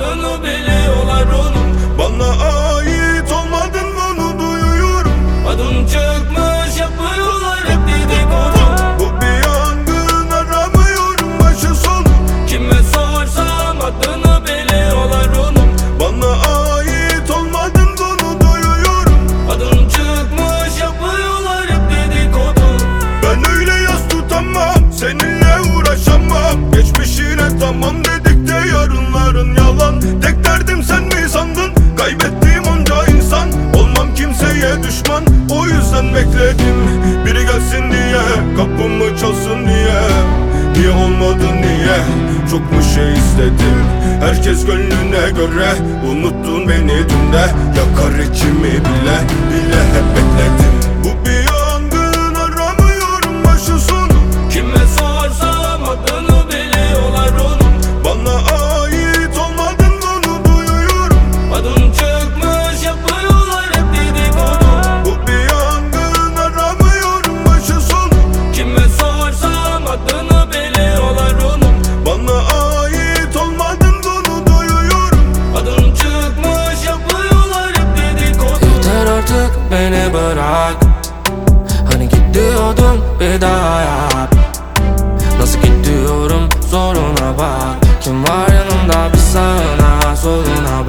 yaşamadığını biliyorlar onun. Bana ait olmadın bunu duyuyorum. Adın çıkmış yapıyorlar hep dedikodu. Bu bir yangın, aramıyorum başı sonu. Kime sorsam adını biliyorlar onun. Bana ait olmadın bunu duyuyorum. Adın çıkmış yapıyorlar hep dedikodu. Ben öyle yas tutamam, seninle uğraşamam. Geçmişine tamam dedik de yarınların yalan. Tek derdim sen mi sandın? Kaybettiğim onca insan. Olmam kimseye düşman, o yüzden bekledim. Biri gelsin diye, kapımı çalsın diye. Niye olmadı niye? Çok mu şey istedim? Herkes gönlüne göre. Unuttun beni dün de. Yakar içimi bile bile hep bekledim. Bu bir yangın, aramıyorum başı sonu. Kime sorsam adını biliyorlar onun. Bana ait olmadın bunu duyuyorum. Adın çıkmış yapıyorlar hep dedikodu. Bu bir yangın, aramıyorum başı sonu. Kime sorsam adını biliyorlar onun. Bana ait olmadın bunu duyuyorum. Adın çıkmış yapıyorlar hep dedikodu. Yeter artık beni bırak. Hani git diyordum bir daha yap. Nasıl git diyorum soruna bak. Kim var yanımda bir sağına soluna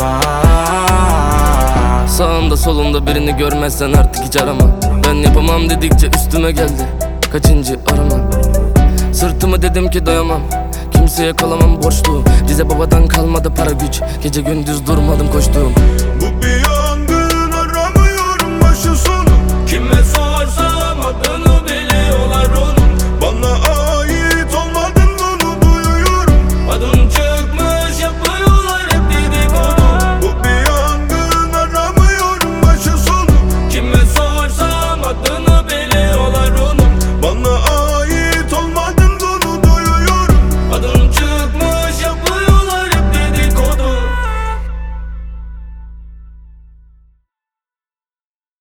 bak. Sağımda solumda birini görmezsen artık hiç arama. Ben yapamam dedikçe üstüme geldi. Kaçıncı arama. Sırtımı dedim ki doyamam. Kimseye kalamam borçlu. Bize babadan kalmadı para güç. Gece gündüz durmadım koştum. Bu bir yangın,